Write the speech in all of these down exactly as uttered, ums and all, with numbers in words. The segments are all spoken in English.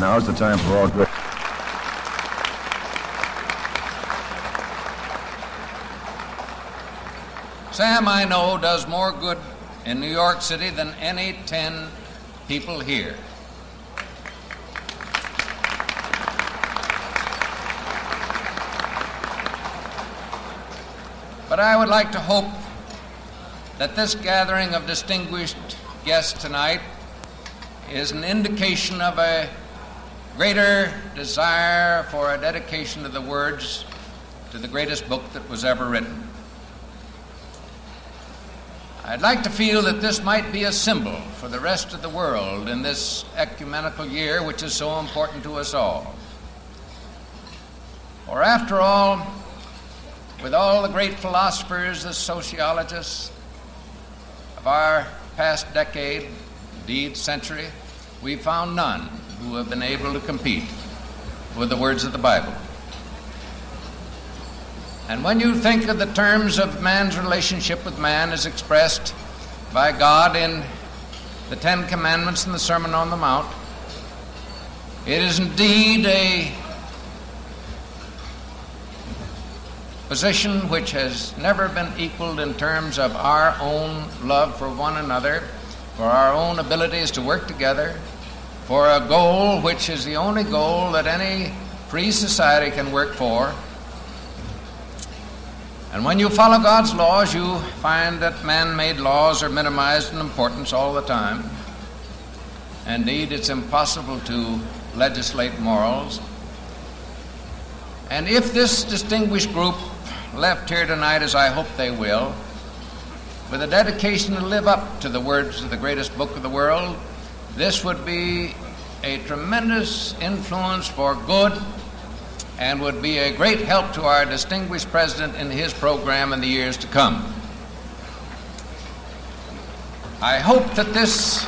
Now is the time for all great. Sam, I know, does more good in New York City than any ten people here. But I would like to hope that this gathering of distinguished guests tonight is an indication of a greater desire for a dedication to the words to the greatest book that was ever written. I'd like to feel that this might be a symbol for the rest of the world in this ecumenical year, which is so important to us all. For after all, with all the great philosophers, the sociologists of our past decade, indeed century, we found none who have been able to compete with the words of the Bible. And when you think of the terms of man's relationship with man as expressed by God in the Ten Commandments and the Sermon on the Mount, it is indeed a position which has never been equaled in terms of our own love for one another, for our own abilities to work together, for a goal which is the only goal that any free society can work for. And when you follow God's laws, you find that man-made laws are minimized in importance all the time. Indeed, it's impossible to legislate morals. And if this distinguished group left here tonight, as I hope they will, with a dedication to live up to the words of the greatest book of the world, this would be a tremendous influence for good and would be a great help to our distinguished president in his program in the years to come. I hope that this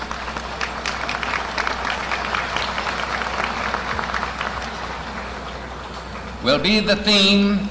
will be the theme,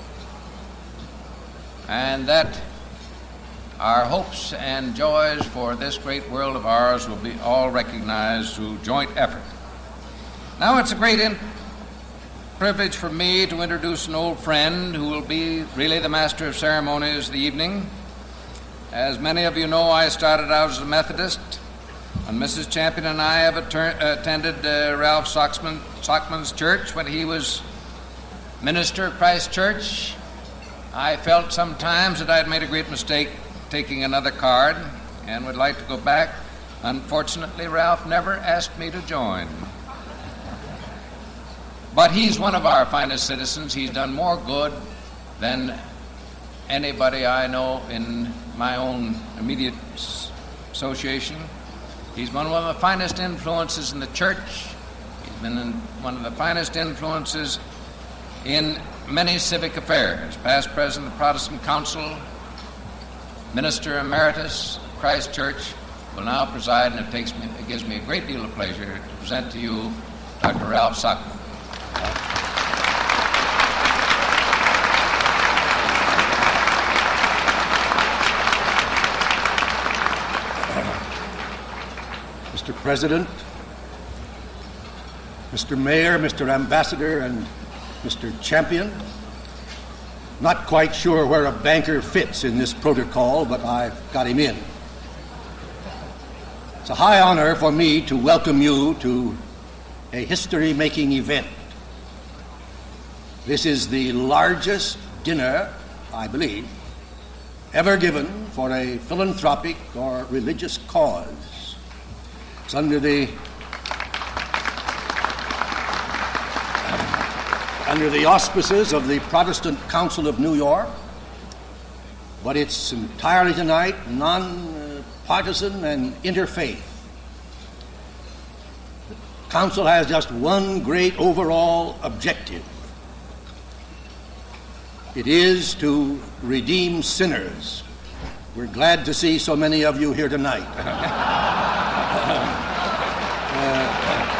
and that our hopes and joys for this great world of ours will be all recognized through joint effort. Now it's a great in- privilege for me to introduce an old friend who will be really the master of ceremonies of the evening. As many of you know, I started out as a Methodist, and Missus Champion and I have atter- attended uh, Ralph Sockman, Sockman's church when he was minister of Christ Church. I felt sometimes that I had made a great mistake taking another card and would like to go back. Unfortunately, Ralph never asked me to join. But he's one of our finest citizens. He's done more good than anybody I know in my own immediate association. He's one of the finest influences in the church. He's been in one of the finest influences in many civic affairs. Past president of the Protestant Council, minister emeritus, Christ Church, will now preside, and it takes me, it gives me a great deal of pleasure to present to you Doctor Ralph Sockman. Mister President, Mister Mayor, Mister Ambassador, and Mister Champion, not quite sure where a banker fits in this protocol, but I've got him in. It's a high honor for me to welcome you to a history-making event. This is the largest dinner, I believe, ever given for a philanthropic or religious cause. It's under the under the auspices of the Protestant Council of New York, but it's entirely tonight non-partisan and interfaith. The Council has just one great overall objective. It is to redeem sinners. We're glad to see so many of you here tonight. uh,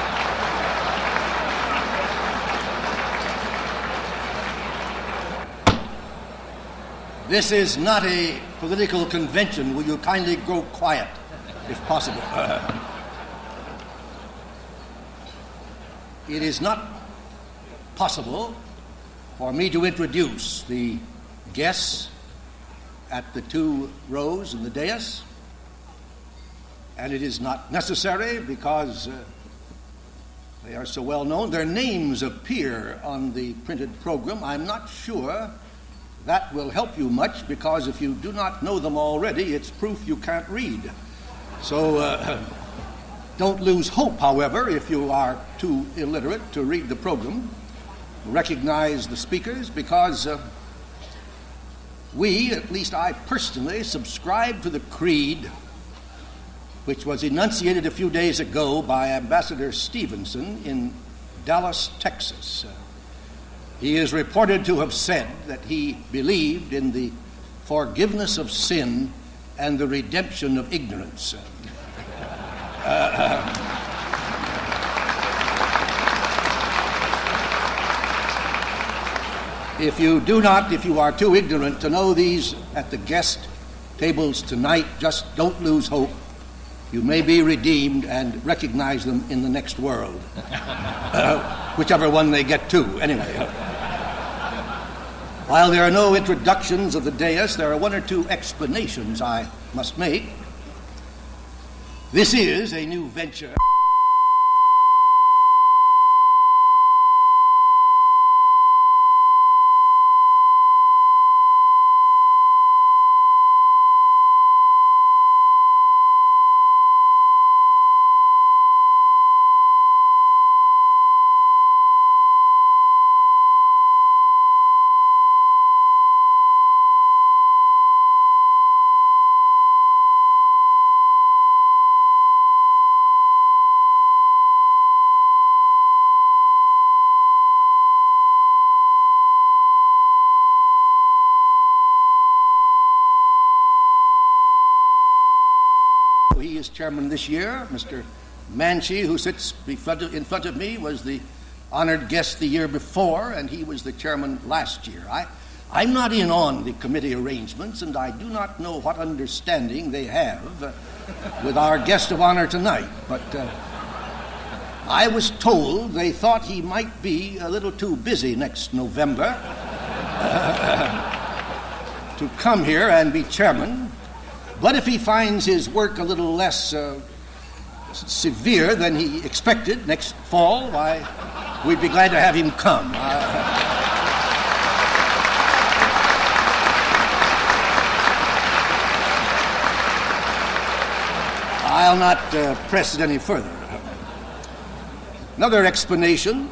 This is not a political convention. Will you kindly grow quiet, if possible? it is not possible for me to introduce the guests at the two rows in the dais, and it is not necessary because uh, they are so well known. Their names appear on the printed program. I'm not sure that will help you much, because if you do not know them already, it's proof you can't read. So uh, don't lose hope, however, if you are too illiterate to read the program. Recognize the speakers, because uh, we, at least I personally, subscribe to the creed which was enunciated a few days ago by Ambassador Stevenson in Dallas, Texas. Uh, he is reported to have said that he believed in the forgiveness of sin and the redemption of ignorance. Uh, uh, if you do not, if you are too ignorant to know these at the guest tables tonight, just don't lose hope. You may be redeemed and recognize them in the next world, uh, whichever one they get to, anyway. While there are no introductions of the dais, there are one or two explanations I must make. This is a new venture. He is chairman this year. Mister Manchi, who sits in front of me, was the honored guest the year before, and he was the chairman last year. I, I'm not in on the committee arrangements, and I do not know what understanding they have uh, with our guest of honor tonight, but uh, I was told they thought he might be a little too busy next November uh, to come here and be chairman. But if he finds his work a little less uh, severe than he expected next fall, why, we'd be glad to have him come. Uh, I'll not uh, press it any further. Another explanation.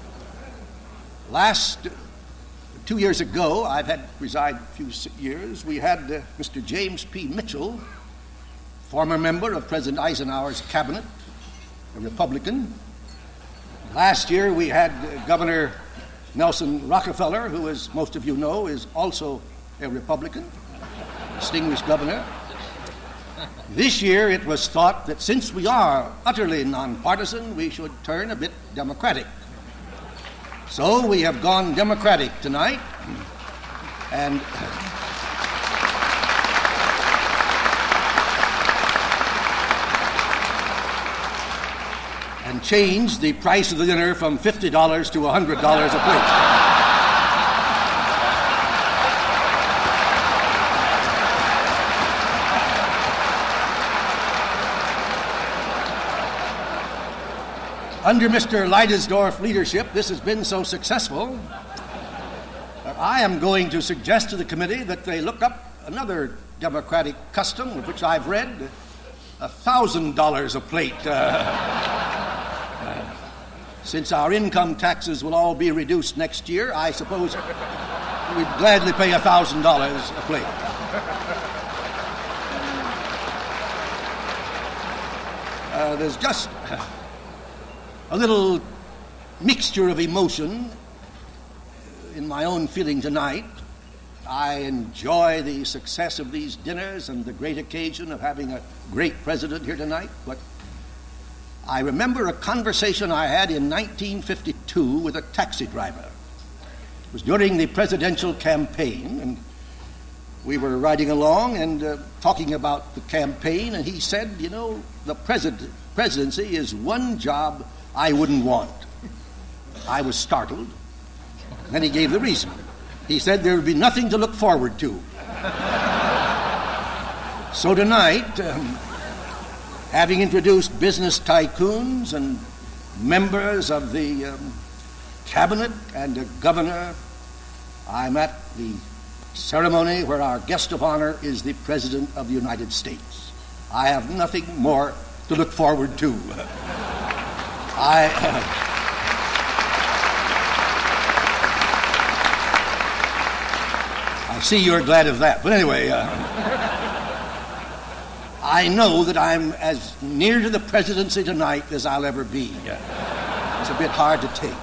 Last Two years ago, I've had preside a few years, we had uh, Mister James P. Mitchell, former member of President Eisenhower's cabinet, a Republican. Last year, we had uh, Governor Nelson Rockefeller, who, as most of you know, is also a Republican, distinguished governor. This year, it was thought that since we are utterly nonpartisan, we should turn a bit Democratic. So we have gone Democratic tonight, and and changed the price of the dinner from fifty dollars to one hundred dollars a plate. Under Mister Leidesdorf's leadership, this has been so successful that I am going to suggest to the committee that they look up another Democratic custom, of which I've read, one thousand dollars a plate. Uh, uh, since our income taxes will all be reduced next year, I suppose we'd gladly pay one thousand dollars a plate. Uh, there's just a little mixture of emotion in my own feeling tonight. I enjoy the success of these dinners and the great occasion of having a great president here tonight, but I remember a conversation I had in nineteen fifty-two with a taxi driver. It was during the presidential campaign, and we were riding along and uh, talking about the campaign, and he said, you know, the president, presidency is one job I wouldn't want. I was startled. Then he gave the reason. He said there would be nothing to look forward to. So tonight, um, having introduced business tycoons and members of the um, cabinet and the governor, I'm at the ceremony where our guest of honor is the President of the United States. I have nothing more to look forward to. I... Uh, I see you're glad of that. But anyway, uh, I know that I'm as near to the presidency tonight as I'll ever be. Uh, it's a bit hard to take.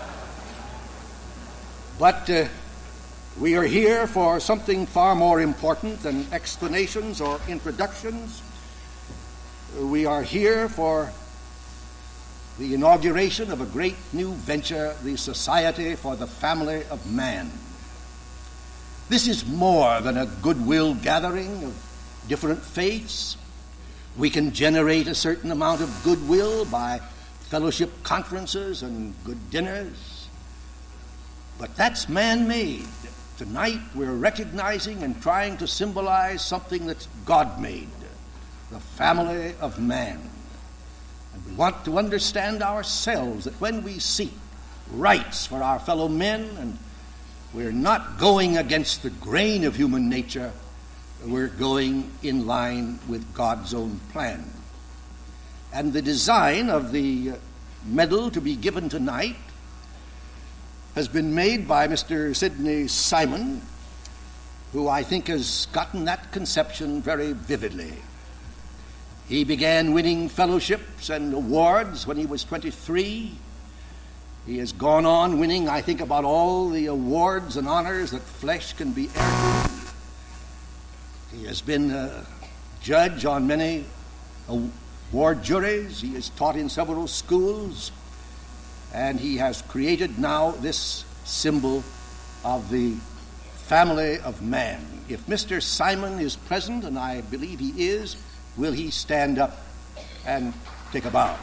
But uh, we are here for something far more important than explanations or introductions. We are here for the inauguration of a great new venture, the Society for the Family of Man. This is more than a goodwill gathering of different faiths. We can generate a certain amount of goodwill by fellowship conferences and good dinners. But that's man-made. Tonight we're recognizing and trying to symbolize something that's God-made, the family of man. And we want to understand ourselves that when we seek rights for our fellow men, and we're not going against the grain of human nature, we're going in line with God's own plan. And the design of the medal to be given tonight has been made by Mister Sidney Simon, who I think has gotten that conception very vividly. He began winning fellowships and awards when he was twenty-three. He has gone on winning, I think, about all the awards and honors that flesh can be earned. He has been a judge on many award juries. He has taught in several schools. And he has created now this symbol of the family of man. If Mister Simon is present, and I believe he is, will he stand up and take a bow?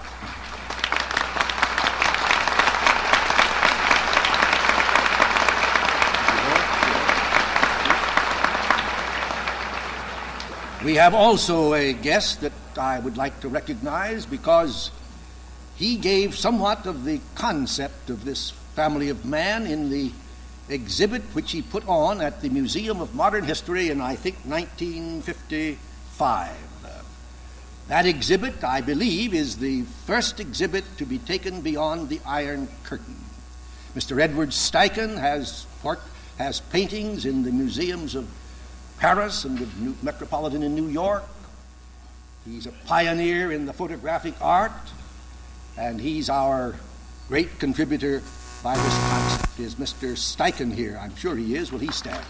We have also a guest that I would like to recognize because he gave somewhat of the concept of this family of man in the exhibit which he put on at the Museum of Modern History in, I think, nineteen fifty-five. Uh, that exhibit, I believe, is the first exhibit to be taken beyond the Iron Curtain. Mister Edward Steichen has, has paintings in the museums of Paris and the New Metropolitan in New York. He's a pioneer in the photographic art, and he's our great contributor by this concept. Is Mister Steichen here? I'm sure he is. Will he stand?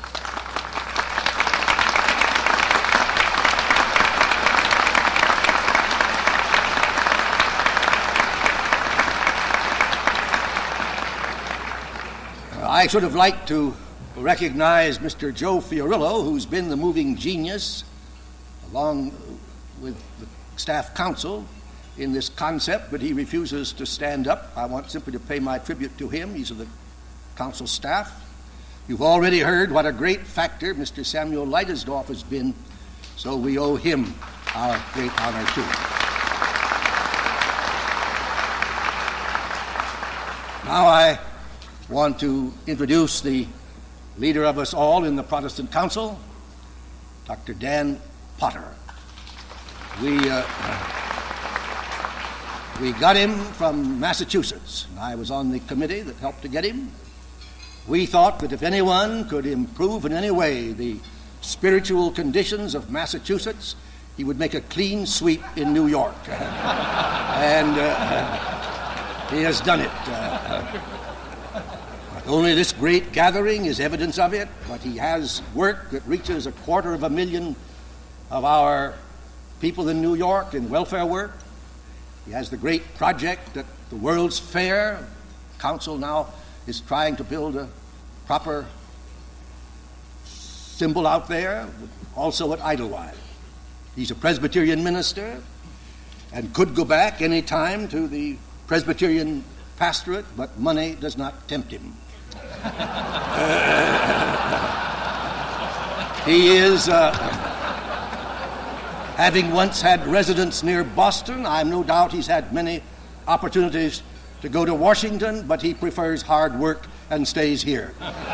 I sort of like to recognize Mister Joe Fiorillo, who's been the moving genius, along with the staff council, in this concept, but he refuses to stand up. I want simply to pay my tribute to him. He's of the council staff. You've already heard what a great factor Mister Samuel Leidesdorf has been, so we owe him our great honor too. Now I want to introduce the leader of us all in the Protestant Council, Doctor Dan Potter. We uh, we got him from Massachusetts. I was on the committee that helped to get him. We thought that if anyone could improve in any way the spiritual conditions of Massachusetts, he would make a clean sweep in New York. and uh, he has done it. Uh, Only this great gathering is evidence of it, but he has work that reaches a quarter of a million of our people in New York in welfare work. He has the great project at the World's Fair. Council now is trying to build a proper symbol out there, also at Idlewild. He's a Presbyterian minister and could go back any time to the Presbyterian pastorate, but money does not tempt him. He is, uh, having once had residence near Boston, I have no doubt he's had many opportunities to go to Washington, but he prefers hard work and stays here.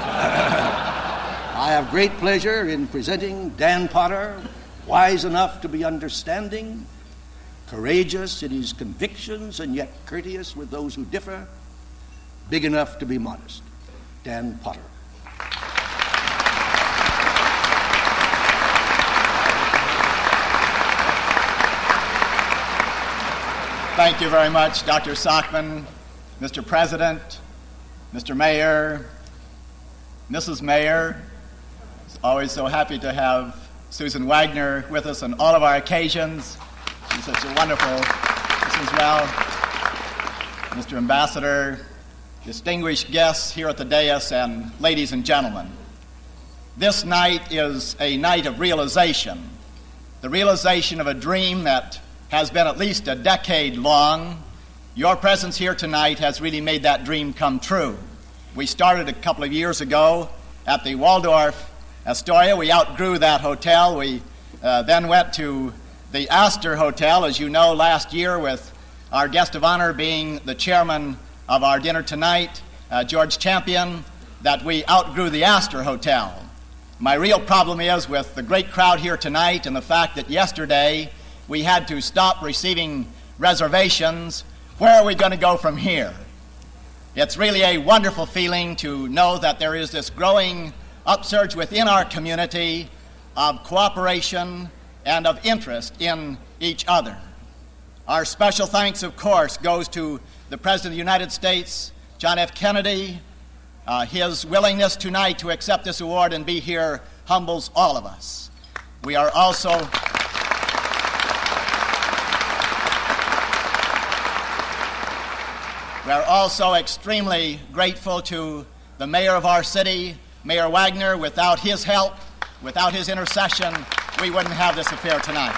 I have great pleasure in presenting Dan Potter, wise enough to be understanding, courageous in his convictions, and yet courteous with those who differ, big enough to be modest. Dan Potter. Thank you very much, Doctor Sockman, Mister President, Mister Mayor, Missus Mayor. It's always so happy to have Susan Wagner with us on all of our occasions. She's such a wonderful person as well. Mister Ambassador, distinguished guests here at the dais, and ladies and gentlemen. This night is a night of realization, the realization of a dream that has been at least a decade long. Your presence here tonight has really made that dream come true. We started a couple of years ago at the Waldorf Astoria. We outgrew that hotel. We uh, then went to the Astor Hotel, as you know, last year, with our guest of honor being the chairman of our dinner tonight, uh, George Champion, that we outgrew the Astor Hotel. My real problem is with the great crowd here tonight and the fact that yesterday we had to stop receiving reservations. Where are we going to go from here? It's really a wonderful feeling to know that there is this growing upsurge within our community of cooperation and of interest in each other. Our special thanks, of course, goes to the President of the United States, John F. Kennedy. Uh, his willingness tonight to accept this award and be here humbles all of us. We are also We are also extremely grateful to the mayor of our city, Mayor Wagner. Without his help, without his intercession, we wouldn't have this affair tonight.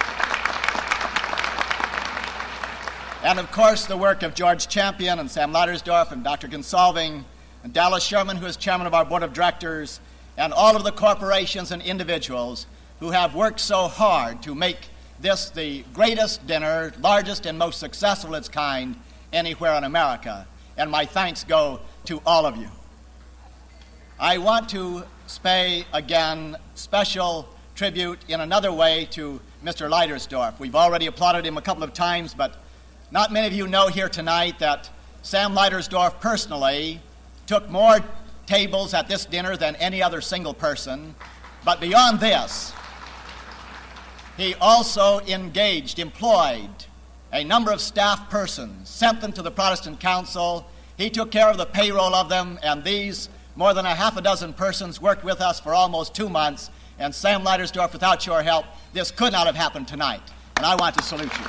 And of course, the work of George Champion and Sam Leitersdorf and Doctor Gonsalving and Dallas Sherman, who is chairman of our board of directors, and all of the corporations and individuals who have worked so hard to make this the greatest dinner, largest and most successful of its kind anywhere in America. And my thanks go to all of you. I want to pay again special tribute in another way to Mister Leitersdorf. We've already applauded him a couple of times, but not many of you know here tonight that Sam Leitersdorf personally took more tables at this dinner than any other single person. But beyond this, he also engaged, employed a number of staff persons, sent them to the Protestant Council. He took care of the payroll of them, and these more than a half a dozen persons worked with us for almost two months. And Sam Leitersdorf, without your help, this could not have happened tonight. And I want to salute you.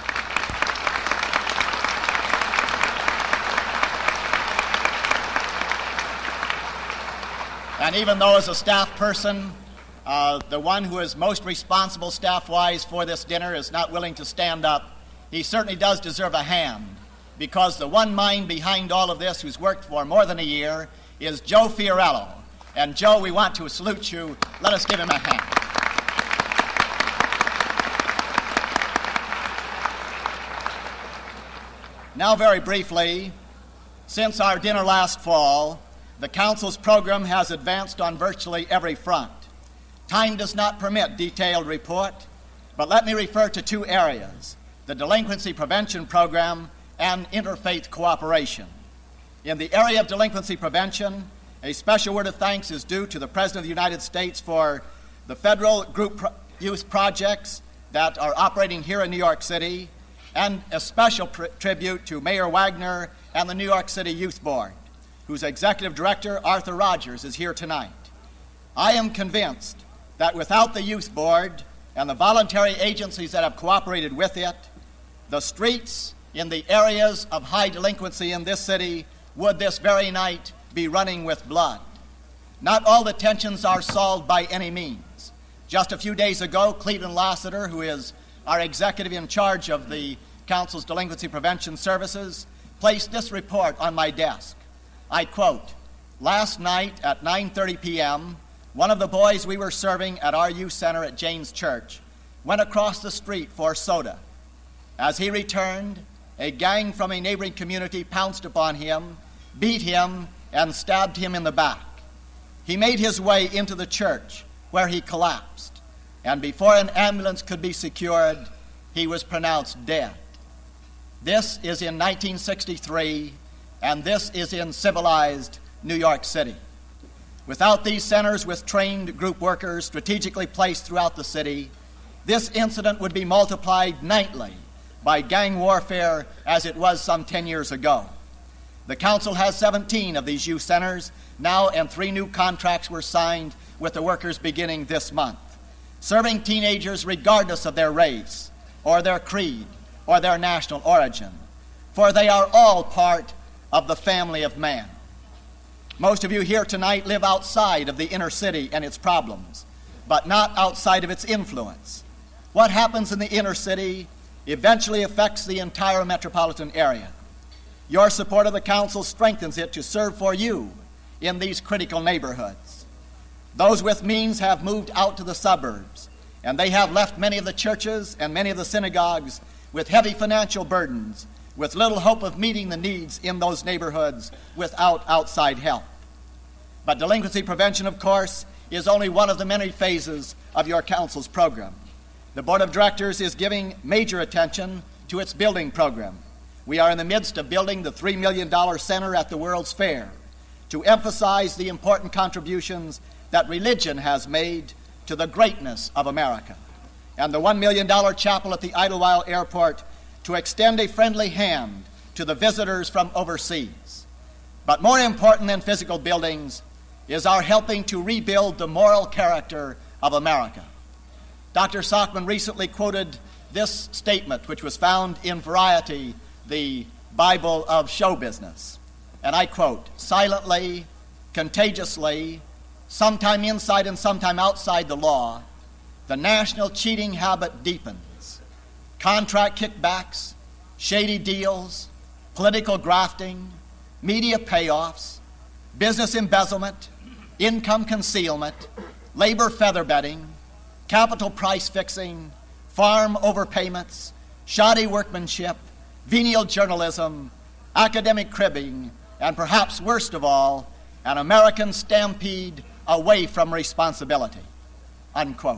And even though as a staff person, uh, the one who is most responsible staff-wise for this dinner is not willing to stand up, he certainly does deserve a hand, because the one mind behind all of this, who's worked for more than a year, is Joe Fiorello. And Joe, we want to salute you. Let us give him a hand. Now, very briefly, since our dinner last fall, the Council's program has advanced on virtually every front. Time does not permit detailed report, but let me refer to two areas: the Delinquency Prevention Program and interfaith cooperation. In the area of delinquency prevention, a special word of thanks is due to the President of the United States for the federal group pro- youth projects that are operating here in New York City, and a special pr- tribute to Mayor Wagner and the New York City Youth Board, whose executive director, Arthur Rogers, is here tonight. I am convinced that without the Youth Board and the voluntary agencies that have cooperated with it, the streets in the areas of high delinquency in this city would this very night be running with blood. Not all the tensions are solved by any means. Just a few days ago, Cleveland Lassiter, who is our executive in charge of the Council's Delinquency Prevention Services, placed this report on my desk. I quote, "Last night at nine thirty p.m., one of the boys we were serving at our youth center at James Church went across the street for soda. As he returned, a gang from a neighboring community pounced upon him, beat him, and stabbed him in the back. He made his way into the church, where he collapsed, and before an ambulance could be secured, he was pronounced dead." This is in nineteen sixty-three, and this is in civilized New York City. Without these centers with trained group workers strategically placed throughout the city, this incident would be multiplied nightly by gang warfare as it was some ten years ago. The council has seventeen of these youth centers now, and three new contracts were signed with the workers beginning this month, serving teenagers regardless of their race or their creed or their national origin, for they are all part of the family of man. Most of you here tonight live outside of the inner city and its problems, but not outside of its influence. What happens in the inner city eventually affects the entire metropolitan area. Your support of the council strengthens it to serve for you in these critical neighborhoods. Those with means have moved out to the suburbs, and they have left many of the churches and many of the synagogues with heavy financial burdens, with little hope of meeting the needs in those neighborhoods without outside help. But delinquency prevention, of course, is only one of the many phases of your council's program. The Board of Directors is giving major attention to its building program. We are in the midst of building the three million dollars center at the World's Fair to emphasize the important contributions that religion has made to the greatness of America, and the one million dollars chapel at the Idlewild Airport to extend a friendly hand to the visitors from overseas. But more important than physical buildings is our helping to rebuild the moral character of America. Doctor Sockman recently quoted this statement, which was found in Variety, the Bible of show business. And I quote, "Silently, contagiously, sometime inside and sometime outside the law, the national cheating habit deepens. Contract kickbacks, shady deals, political grafting, media payoffs, business embezzlement, income concealment, labor featherbedding, capital price fixing, farm overpayments, shoddy workmanship, venial journalism, academic cribbing, and perhaps worst of all, an American stampede away from responsibility," unquote.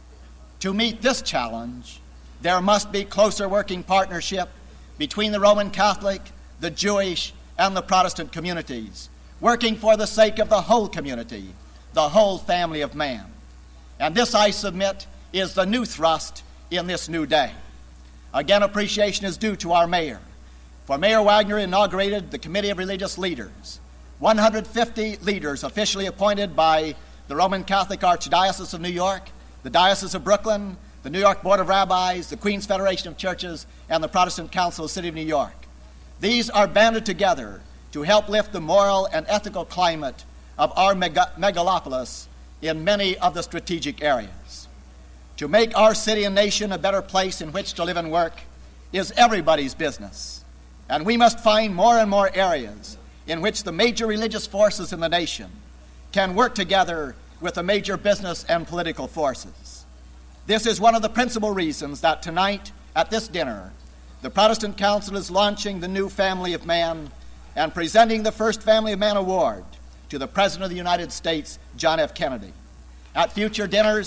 To meet this challenge, there must be closer working partnership between the Roman Catholic, the Jewish, and the Protestant communities, working for the sake of the whole community, the whole family of man. And this, I submit, is the new thrust in this new day. Again, appreciation is due to our mayor. For Mayor Wagner inaugurated the Committee of Religious Leaders, one hundred fifty leaders officially appointed by the Roman Catholic Archdiocese of New York, the Diocese of Brooklyn, the New York Board of Rabbis, the Queens Federation of Churches, and the Protestant Council of the City of New York. These are banded together to help lift the moral and ethical climate of our mega- megalopolis in many of the strategic areas. To make our city and nation a better place in which to live and work is everybody's business, and we must find more and more areas in which the major religious forces in the nation can work together with the major business and political forces. This is one of the principal reasons that tonight at this dinner, the Protestant Council is launching the new Family of Man and presenting the first Family of Man Award to the President of the United States, John F. Kennedy. At future dinners,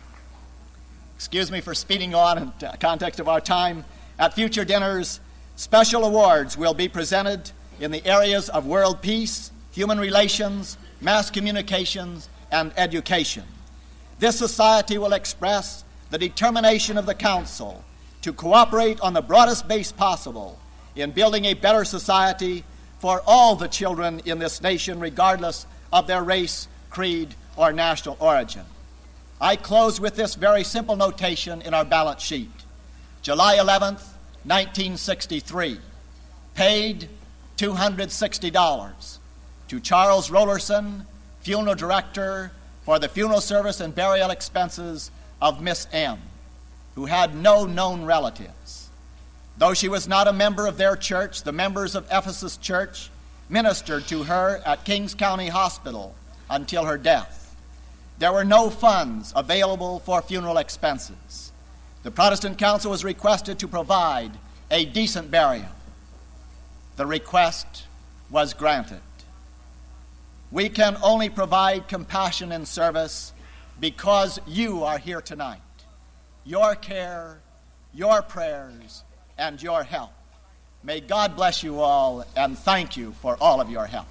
excuse me for speeding on in the context of our time, at future dinners, special awards will be presented in the areas of world peace, human relations, mass communications, and education. This society will express the determination of the Council to cooperate on the broadest base possible in building a better society for all the children in this nation, regardless of their race, creed, or national origin. I close with this very simple notation in our balance sheet. July eleventh, nineteen sixty-three, paid two hundred sixty dollars to Charles Rollerson, funeral director, for the funeral service and burial expenses of Miss M, who had no known relatives. Though she was not a member of their church, the members of Ephesus Church ministered to her at Kings County Hospital until her death. There were no funds available for funeral expenses. The Protestant Council was requested to provide a decent burial. The request was granted. We can only provide compassion and service because you are here tonight. Your care, your prayers, and your help. May God bless you all, and thank you for all of your help.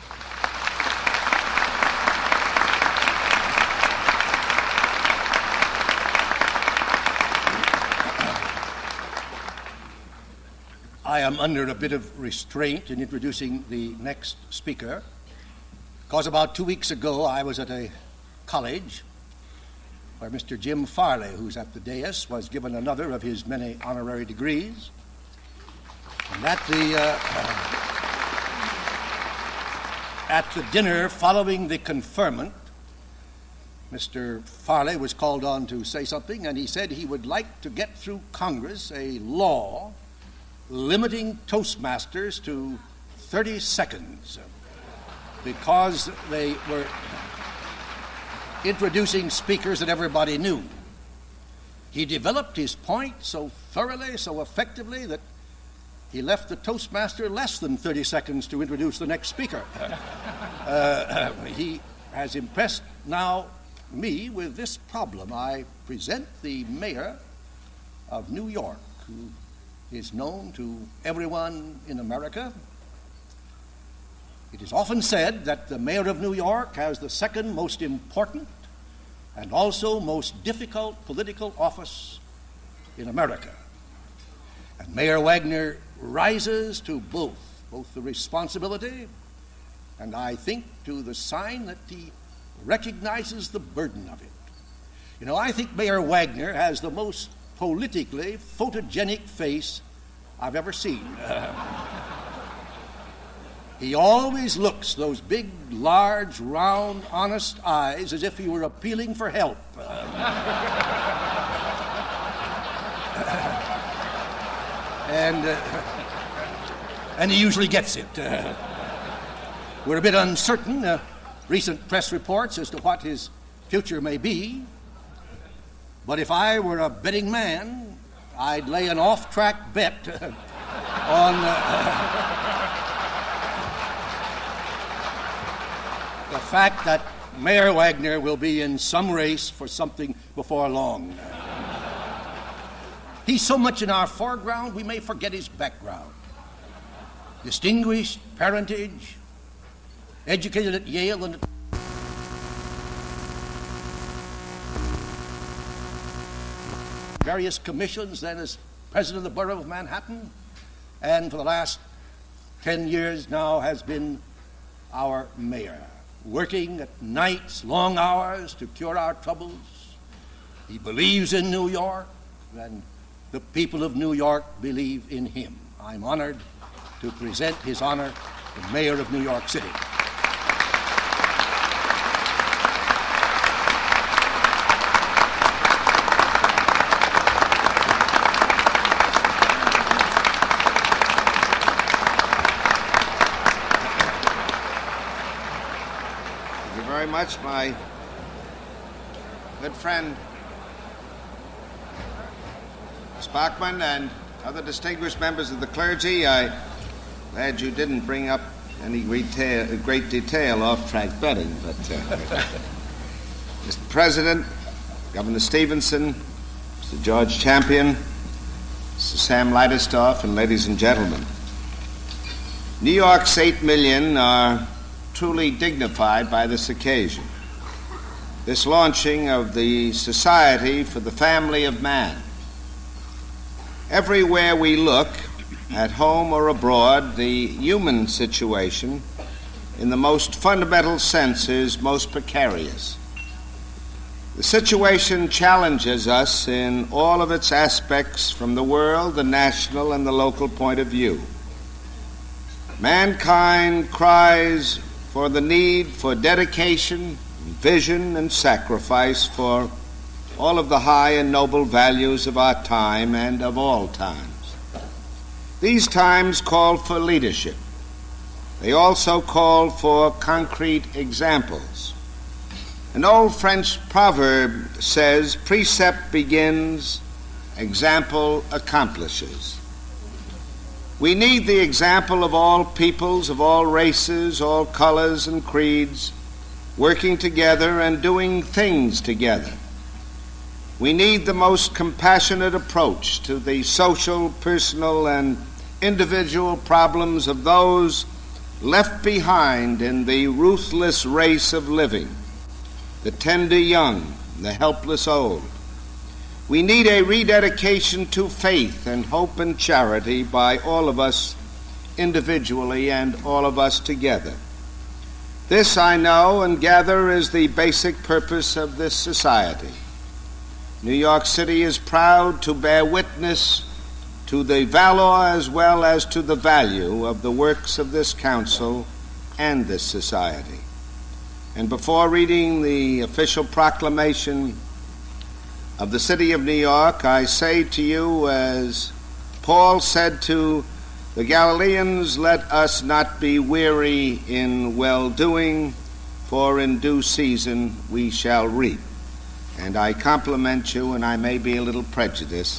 I am under a bit of restraint in introducing the next speaker, because about two weeks ago I was at a college where Mister Jim Farley, who's at the dais, was given another of his many honorary degrees. And at the, uh, at the dinner following the conferment, Mister Farley was called on to say something, and he said he would like to get through Congress a law limiting Toastmasters to thirty seconds because they were introducing speakers that everybody knew. He developed his point so thoroughly, so effectively, that he left the Toastmaster less than thirty seconds to introduce the next speaker. Uh, he has impressed now me with this problem. I present the mayor of New York, who is known to everyone in America. It is often said that the mayor of New York has the second most important and also most difficult political office in America. And Mayor Wagner rises to both, both the responsibility and, I think, to the sign that he recognizes the burden of it. You know, I think Mayor Wagner has the most politically photogenic face I've ever seen. Uh, he always looks, those big, large, round, honest eyes, as if he were appealing for help. Uh, and, uh, and he usually gets it. Uh, we're a bit uncertain, uh, recent press reports as to what his future may be. But if I were a betting man, I'd lay an off-track bet uh, on uh, the fact that Mayor Wagner will be in some race for something before long. He's so much in our foreground, we may forget his background. Distinguished parentage, educated at Yale and at various commissions, then as president of the borough of Manhattan, and for the last ten years now has been our mayor, working at nights, long hours to cure our troubles. He believes in New York, and the people of New York believe in him. I'm honored to present his honor, the mayor of New York City. Much, my good friend Sparkman and other distinguished members of the clergy. I'm glad you didn't bring up any retail, great detail off-track betting, but uh, Mister President, Governor Stevenson, Mister George Champion, Mister Sam Leidesdorf, and ladies and gentlemen, New York's eight million are truly dignified by this occasion, this launching of the Society for the Family of Man. Everywhere we look, at home or abroad, the human situation, in the most fundamental sense, is most precarious. The situation challenges us in all of its aspects from the world, the national, and the local point of view. Mankind cries for the need for dedication, vision, and sacrifice for all of the high and noble values of our time and of all times. These times call for leadership. They also call for concrete examples. An old French proverb says, "Precept begins, example accomplishes." We need the example of all peoples, of all races, all colors and creeds, working together and doing things together. We need the most compassionate approach to the social, personal, and individual problems of those left behind in the ruthless race of living, the tender young, the helpless old. We need a rededication to faith and hope and charity by all of us individually and all of us together. This, I know and gather, is the basic purpose of this society. New York City is proud to bear witness to the valor as well as to the value of the works of this council and this society. And before reading the official proclamation of the City of New York, I say to you, as Paul said to the Galileans, "Let us not be weary in well-doing, for in due season we shall reap." And I compliment you, and I may be a little prejudiced,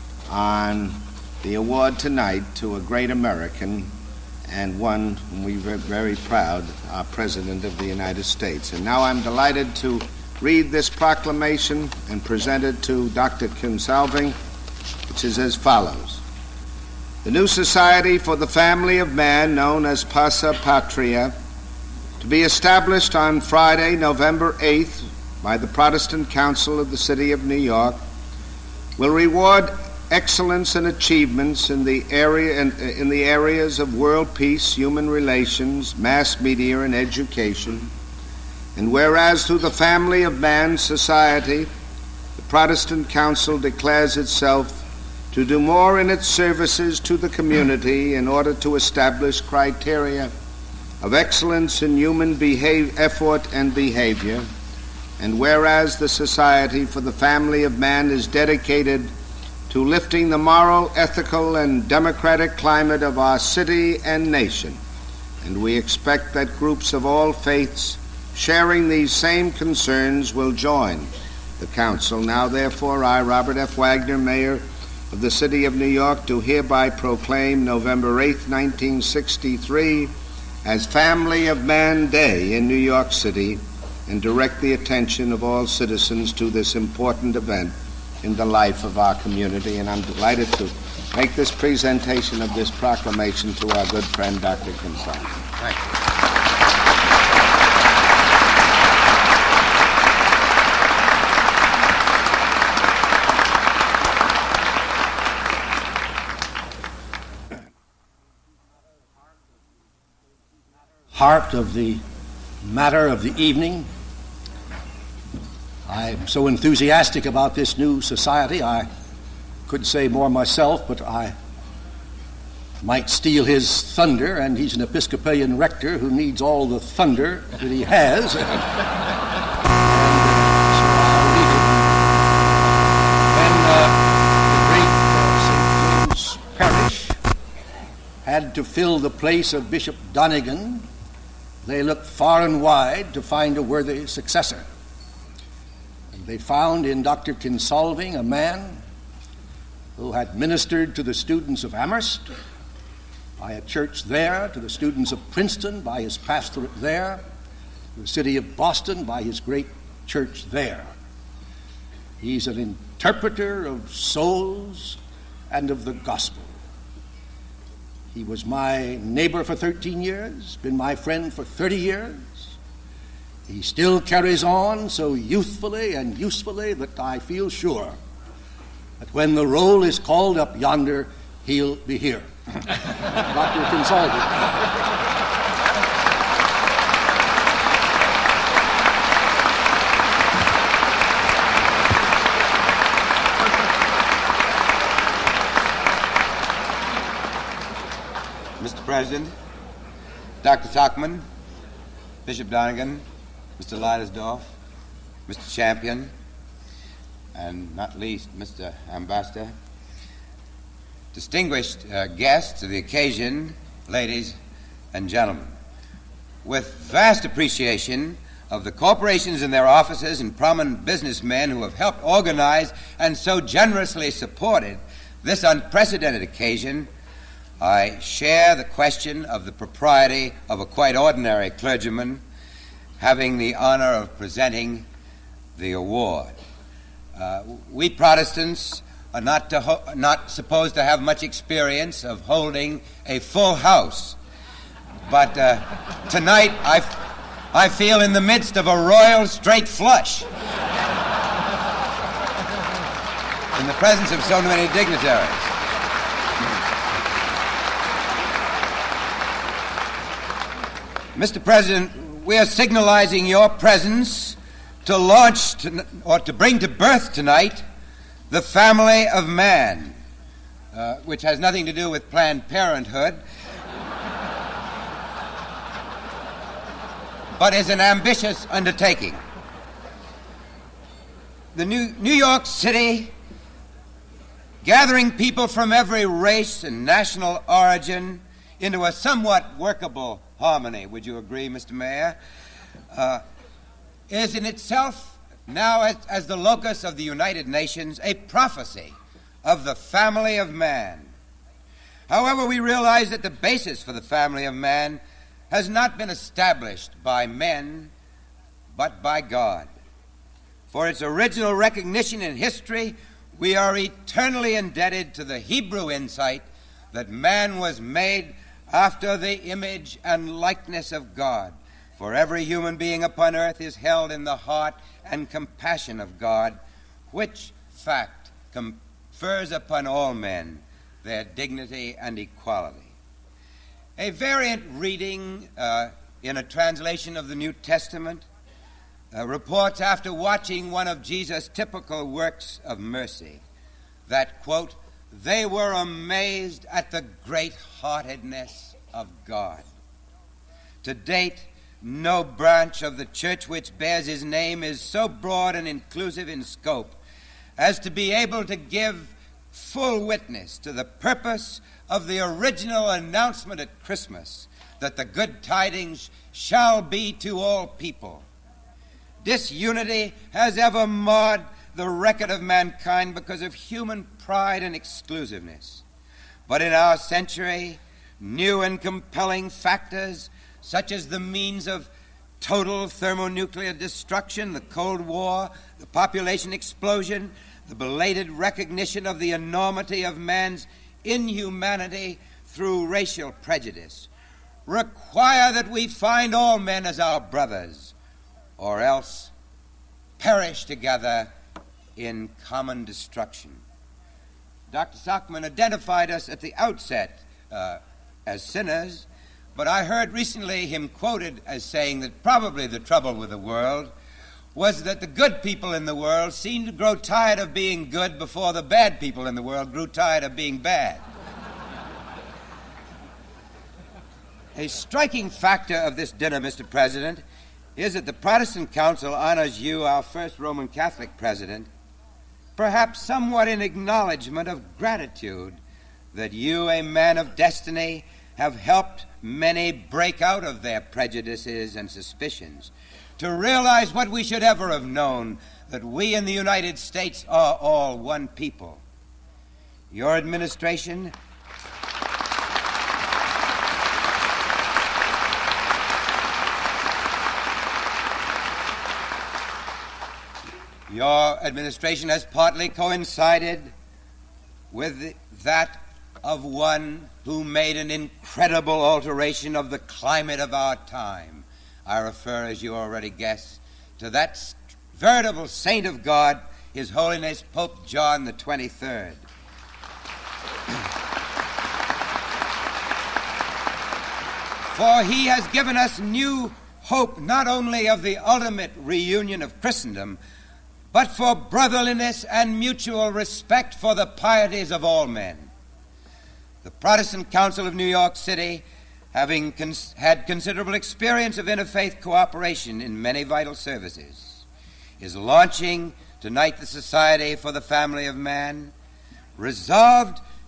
on the award tonight to a great American and one whom we are very proud, our President of the United States. And now I'm delighted to read this proclamation and present it to Doctor Kinsolving, which is as follows. The new Society for the Family of Man, known as Passa Patria, to be established on Friday, November eighth, by the Protestant Council of the City of New York, will reward excellence and achievements in the area in, in the areas of world peace, human relations, mass media, and education. And whereas through the Family of Man Society, the Protestant Council declares itself to do more in its services to the community in order to establish criteria of excellence in human behave, effort and behavior, and whereas the Society for the Family of Man is dedicated to lifting the moral, ethical, and democratic climate of our city and nation, and we expect that groups of all faiths sharing these same concerns will join the Council. Now, therefore, I, Robert F. Wagner, Mayor of the City of New York, do hereby proclaim November eighth, nineteen sixty-three, as Family of Man Day in New York City, and direct the attention of all citizens to this important event in the life of our community. And I'm delighted to make this presentation of this proclamation to our good friend, Doctor Kinsolving. Thank you. Heart of the matter of the evening. I'm so enthusiastic about this new society, I couldn't say more myself, but I might steal his thunder, and he's an Episcopalian rector who needs all the thunder that he has. and, uh, so I'll read it. When uh, the great uh, Saint James Parish had to fill the place of Bishop Donegan, they looked far and wide to find a worthy successor. And they found in Doctor Kinsolving a man who had ministered to the students of Amherst by a church there, to the students of Princeton by his pastorate there, to the city of Boston by his great church there. He's an interpreter of souls and of the gospel. He was my neighbor for thirteen years, been my friend for thirty years. He still carries on so youthfully and usefully that I feel sure that when the roll is called up yonder, he'll be here. Doctor Kinsolving. Mister President, Doctor Sockman, Bishop Donegan, Mister Leidersdorf, Mister Champion, and not least Mister Ambassador, distinguished uh, guests of the occasion, ladies and gentlemen, with vast appreciation of the corporations and their officers and prominent businessmen who have helped organize and so generously supported this unprecedented occasion, I share the question of the propriety of a quite ordinary clergyman having the honor of presenting the award. Uh, we Protestants are not, to ho- not supposed to have much experience of holding a full house, but uh, tonight I, f- I feel in the midst of a royal straight flush in the presence of so many dignitaries. Mister President, we are signalizing your presence to launch to, or to bring to birth tonight the family of man, uh, which has nothing to do with Planned Parenthood, but is an ambitious undertaking. The New, New York City, gathering people from every race and national origin into a somewhat workable harmony, would you agree, Mister Mayor, uh, is in itself now as, as the locus of the United Nations a prophecy of the family of man. However, we realize that the basis for the family of man has not been established by men, but by God. For its original recognition in history, we are eternally indebted to the Hebrew insight that man was made after the image and likeness of God. For every human being upon earth is held in the heart and compassion of God, which fact confers upon all men their dignity and equality. A variant reading uh, in a translation of the New Testament uh, reports, after watching one of Jesus' typical works of mercy, that, quote, they were amazed at the great-heartedness of God. To date, no branch of the church which bears his name is so broad and inclusive in scope as to be able to give full witness to the purpose of the original announcement at Christmas that the good tidings shall be to all people. Disunity has ever marred the record of mankind because of human pride and exclusiveness. But in our century, new and compelling factors, such as the means of total thermonuclear destruction, the Cold War, the population explosion, the belated recognition of the enormity of man's inhumanity through racial prejudice, require that we find all men as our brothers, or else perish together in common destruction. Doctor Sockman identified us at the outset uh, as sinners, but I heard recently him quoted as saying that probably the trouble with the world was that the good people in the world seemed to grow tired of being good before the bad people in the world grew tired of being bad. A striking factor of this dinner, Mister President, is that the Protestant Council honors you, our first Roman Catholic president, perhaps somewhat in acknowledgement of gratitude that you, a man of destiny, have helped many break out of their prejudices and suspicions, to realize what we should ever have known, that we in the United States are all one people. Your administration Your administration has partly coincided with that of one who made an incredible alteration of the climate of our time. I refer, as you already guessed, to that veritable saint of God, His Holiness Pope John the twenty-third. For he has given us new hope not only of the ultimate reunion of Christendom, but for brotherliness and mutual respect for the pieties of all men. The Protestant Council of New York City, having cons- had considerable experience of interfaith cooperation in many vital services, is launching tonight the Society for the Family of Man, resolved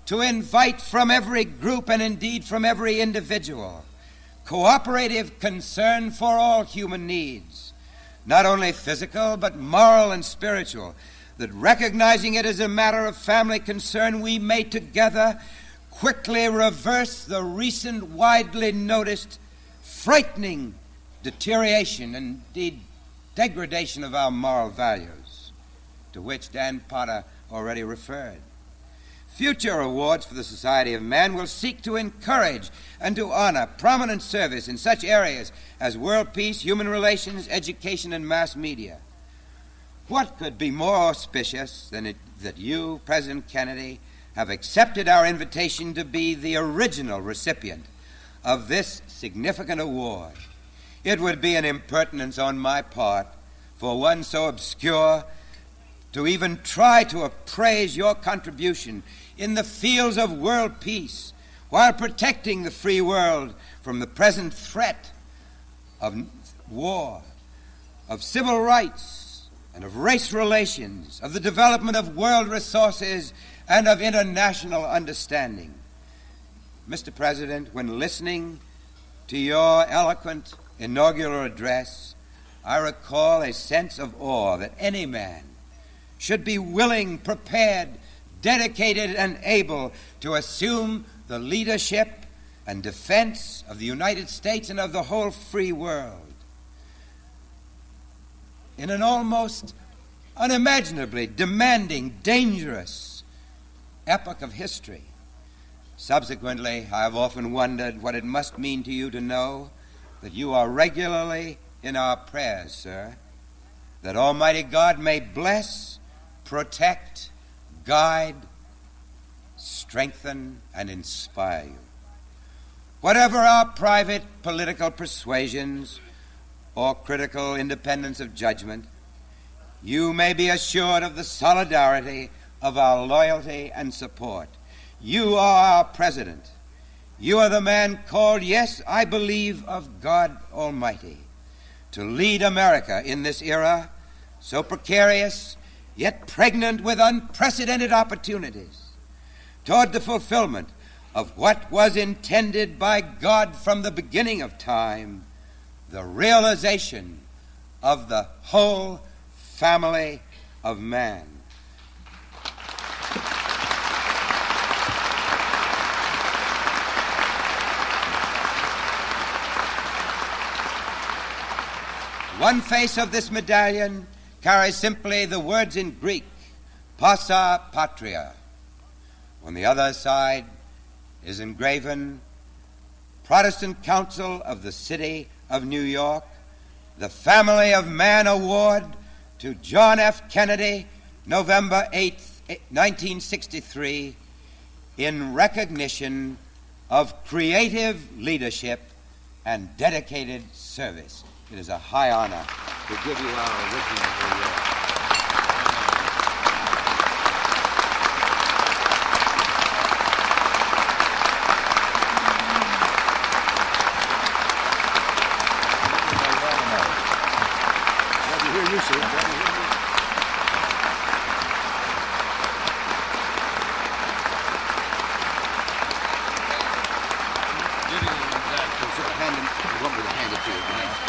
to invite from every group and indeed from every individual cooperative concern for all human needs, not only physical but moral and spiritual, that recognizing it as a matter of family concern, we may together quickly reverse the recent widely noticed frightening deterioration and indeed degradation of our moral values, to which Dan Potter already referred. Future awards for the Society of Man will seek to encourage and to honor prominent service in such areas as world peace, human relations, education, and mass media. What could be more auspicious than it, that you, President Kennedy, have accepted our invitation to be the original recipient of this significant award? It would be an impertinence on my part for one so obscure to even try to appraise your contribution in the fields of world peace while protecting the free world from the present threat of war, of civil rights, and of race relations, of the development of world resources, and of international understanding. Mister President, when listening to your eloquent inaugural address, I recall a sense of awe that any man should be willing, prepared, dedicated, and able to assume the leadership and defense of the United States and of the whole free world in an almost unimaginably demanding, dangerous epoch of history. Subsequently, I have often wondered what it must mean to you to know that you are regularly in our prayers, sir, that Almighty God may bless, protect, guide, strengthen, and inspire you. Whatever our private political persuasions or critical independence of judgment, you may be assured of the solidarity of our loyalty and support. You are our president. You are the man called, yes, I believe, of God Almighty, to lead America in this era so precarious, yet pregnant with unprecedented opportunities, toward the fulfillment of what was intended by God from the beginning of time, the realization of the whole family of man. One face of this medallion carries simply the words in Greek, Passa Patria. On the other side is engraven, Protestant Council of the City of New York, the Family of Man Award to John F. Kennedy, November eighth, nineteen sixty-three, in recognition of creative leadership and dedicated service. It is a high honor to give you our original award. Glad to hear you, sir. Glad to hear you. Hand him, you want me to hand it to you, right?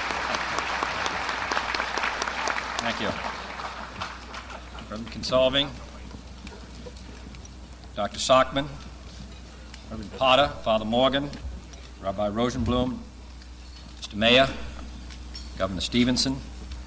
Thank you. Reverend Kinsolving, Doctor Sockman, Reverend Potter, Father Morgan, Rabbi Rosenblum, Mister Mayor, Governor Stevenson,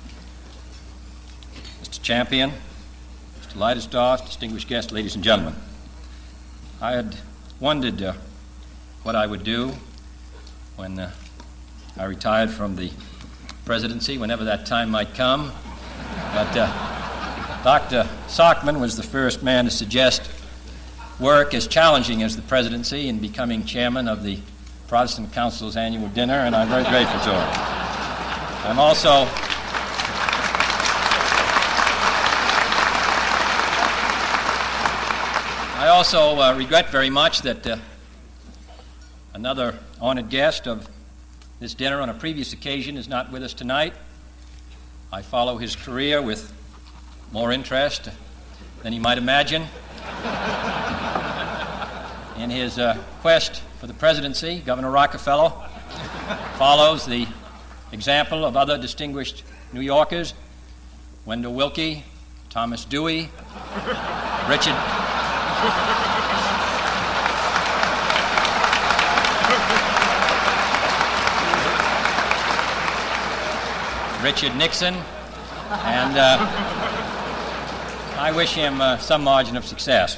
Mister Champion, Mister Leidesdorf, distinguished guests, ladies and gentlemen. I had wondered uh, what I would do when uh, I retired from the presidency, whenever that time might come. But uh, Doctor Sockman was the first man to suggest work as challenging as the presidency in becoming chairman of the Protestant Council's annual dinner, and I'm very grateful to him. I'm also I also uh, regret very much that uh, another honored guest of this dinner on a previous occasion is not with us tonight. I follow his career with more interest than he might imagine. in his uh, quest for the presidency, Governor Rockefeller follows the example of other distinguished New Yorkers, Wendell Willkie, Thomas Dewey, Richard... Richard Nixon, and uh, I wish him uh, some margin of success.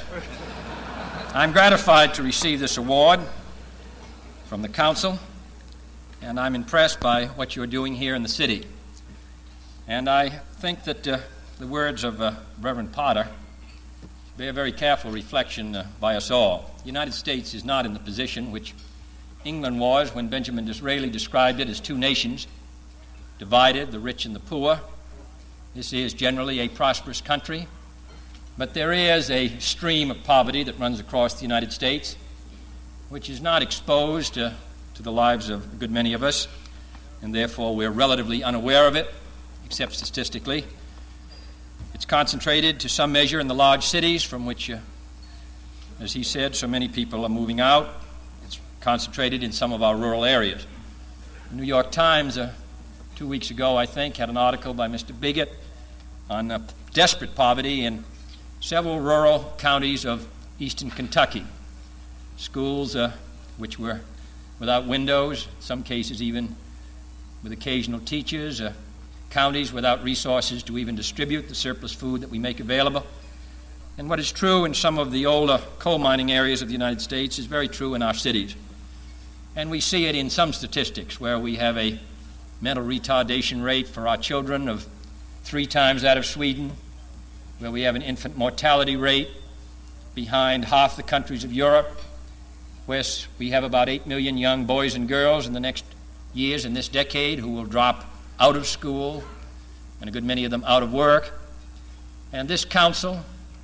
I'm gratified to receive this award from the Council, and I'm impressed by what you're doing here in the city. And I think that uh, the words of uh, Reverend Potter bear very careful reflection uh, by us all. The United States is not in the position which England was when Benjamin Disraeli described it as two nations, divided, the rich and the poor. This is generally a prosperous country, but there is a stream of poverty that runs across the United States, which is not exposed uh, to the lives of a good many of us, and therefore we're relatively unaware of it, except statistically. It's concentrated to some measure in the large cities from which, uh, as he said, so many people are moving out. It's concentrated in some of our rural areas. The New York Times, uh, two weeks ago, I think, had an article by Mister Bigot on uh, desperate poverty in several rural counties of eastern Kentucky. Schools uh, which were without windows, in some cases even with occasional teachers, uh, counties without resources to even distribute the surplus food that we make available. And what is true in some of the older coal mining areas of the United States is very true in our cities. And we see it in some statistics where we have a mental retardation rate for our children of three times that of Sweden, where we have an infant mortality rate behind half the countries of Europe, where we have about eight million young boys and girls in the next years, in this decade, who will drop out of school, and a good many of them out of work. And this council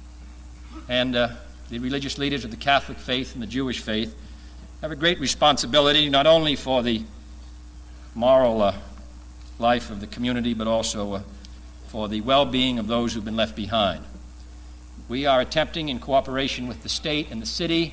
and uh, the religious leaders of the Catholic faith and the Jewish faith have a great responsibility, not only for the moral uh, life of the community, but also uh, for the well-being of those who've been left behind. We are attempting, in cooperation with the state and the city,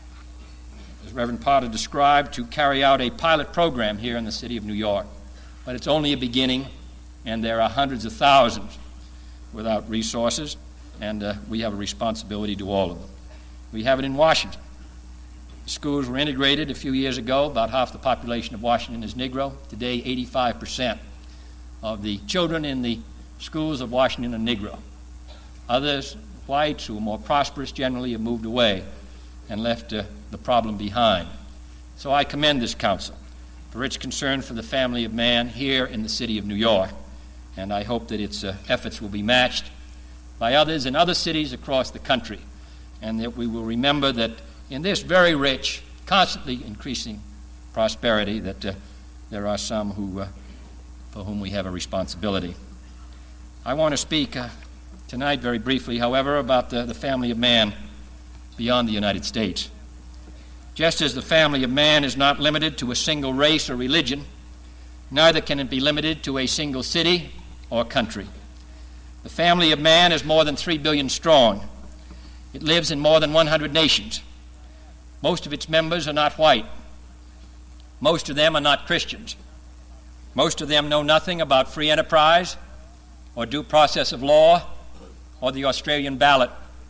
as Reverend Potter described, to carry out a pilot program here in the city of New York. But it's only a beginning, and there are hundreds of thousands without resources, and uh, we have a responsibility to all of them. We have it in Washington. Schools were integrated a few years ago. About half the population of Washington is Negro. Today, eighty-five percent of the children in the schools of Washington are Negro. Others, whites, who are more prosperous generally, have moved away and left uh, the problem behind. So I commend this council for its concern for the family of man here in the city of New York, and I hope that its uh, efforts will be matched by others in other cities across the country, and that we will remember that in this very rich, constantly increasing prosperity, that uh, there are some who, uh, for whom we have a responsibility. I want to speak uh, tonight very briefly, however, about the, the family of man beyond the United States. Just as the family of man is not limited to a single race or religion, neither can it be limited to a single city or country. The family of man is more than three billion strong. It lives in more than one hundred nations. Most of its members are not white. Most of them are not Christians. Most of them know nothing about free enterprise or due process of law or the Australian ballot.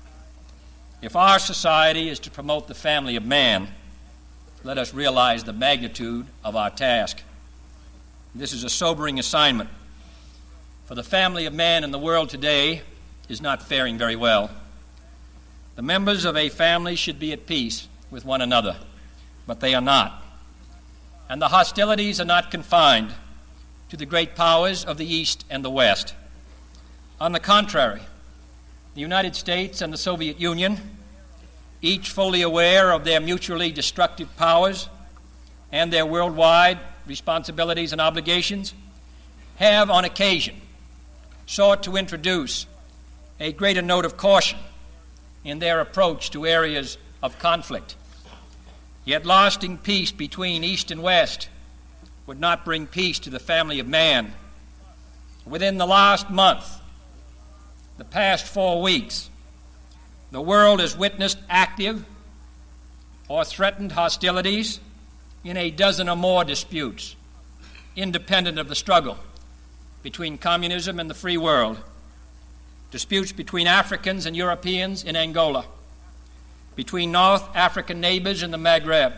If our society is to promote the family of man, let us realize the magnitude of our task. This is a sobering assignment, for the family of man in the world today is not faring very well. The members of a family should be at peace with one another, but they are not. And the hostilities are not confined to the great powers of the East and the West. On the contrary, the United States and the Soviet Union, each fully aware of their mutually destructive powers and their worldwide responsibilities and obligations, have on occasion sought to introduce a greater note of caution in their approach to areas of conflict. Yet lasting peace between East and West would not bring peace to the family of man. Within the last month, the past four weeks, the world has witnessed active, or threatened hostilities in a dozen or more disputes, independent of the struggle between communism and the free world, disputes between Africans and Europeans in Angola, between North African neighbors in the Maghreb,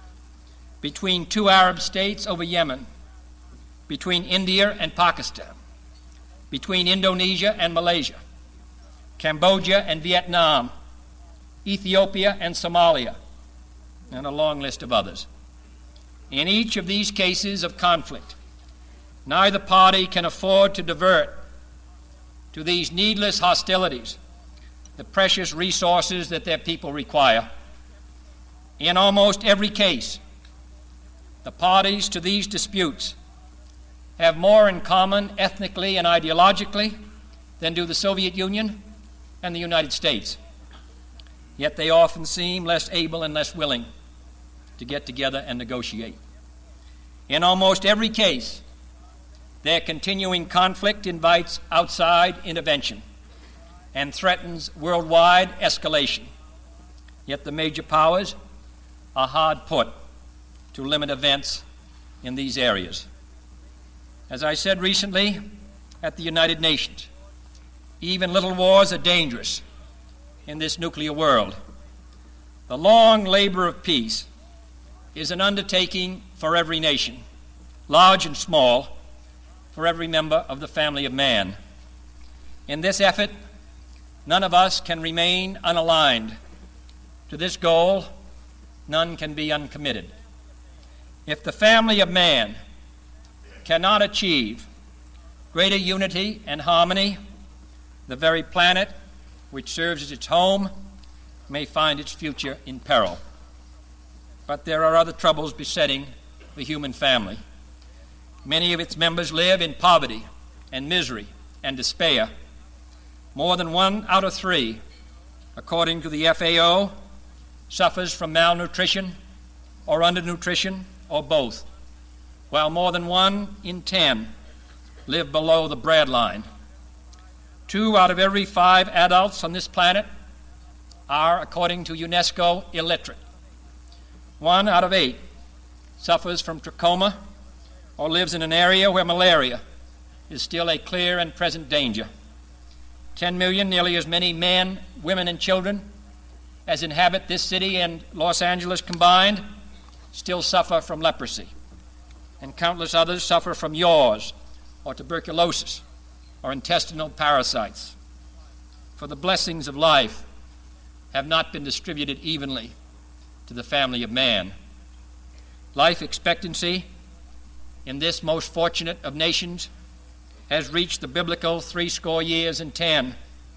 between two Arab states over Yemen, between India and Pakistan, between Indonesia and Malaysia, Cambodia and Vietnam, Ethiopia and Somalia, and a long list of others. In each of these cases of conflict, neither party can afford to divert to these needless hostilities the precious resources that their people require. In almost every case, the parties to these disputes have more in common ethnically and ideologically than do the Soviet Union and the United States. Yet they often seem less able and less willing to get together and negotiate. In almost every case, their continuing conflict invites outside intervention and threatens worldwide escalation. Yet the major powers are hard put to limit events in these areas. As I said recently at the United Nations, even little wars are dangerous in this nuclear world. The long labor of peace is an undertaking for every nation, large and small, for every member of the family of man. In this effort, none of us can remain unaligned. To this goal, none can be uncommitted. If the family of man cannot achieve greater unity and harmony, the very planet which serves as its home may find its future in peril. But there are other troubles besetting the human family. Many of its members live in poverty and misery and despair. More than one out of three, according to the F A O, suffers from malnutrition or undernutrition or both, while more than one in ten live below the bread line. Two out of every five adults on this planet are, according to UNESCO, illiterate. One out of eight suffers from trachoma or lives in an area where malaria is still a clear and present danger. Ten million, nearly as many men, women, and children as inhabit this city and Los Angeles combined, still suffer from leprosy, and countless others suffer from yaws or tuberculosis or intestinal parasites. For the blessings of life have not been distributed evenly to the family of man. Life expectancy in this most fortunate of nations has reached the biblical three score years and ten,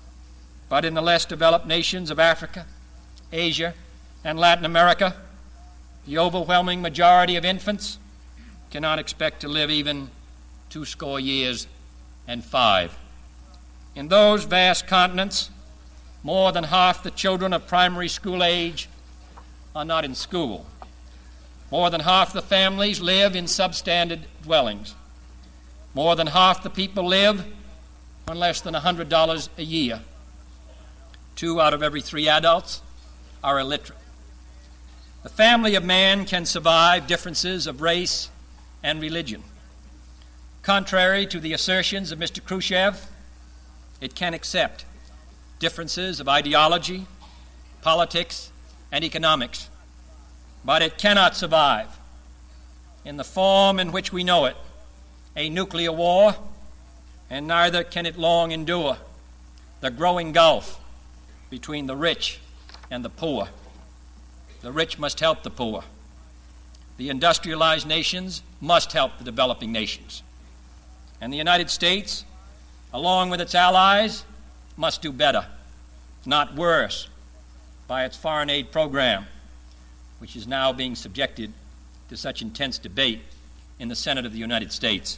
but in the less developed nations of Africa, Asia, and Latin America, the overwhelming majority of infants cannot expect to live even two score years and five. In those vast continents, more than half the children of primary school age are not in school. More than half the families live in substandard dwellings. More than half the people live on less than one hundred dollars a year. Two out of every three adults are illiterate. The family of man can survive differences of race and religion. Contrary to the assertions of Mister Khrushchev, it can accept differences of ideology, politics, and economics. But it cannot survive, in the form in which we know it, a nuclear war, and neither can it long endure the growing gulf between the rich and the poor. The rich must help the poor. The industrialized nations must help the developing nations. And the United States, along with its allies, must do better, not worse, by its foreign aid program, which is now being subjected to such intense debate in the Senate of the United States.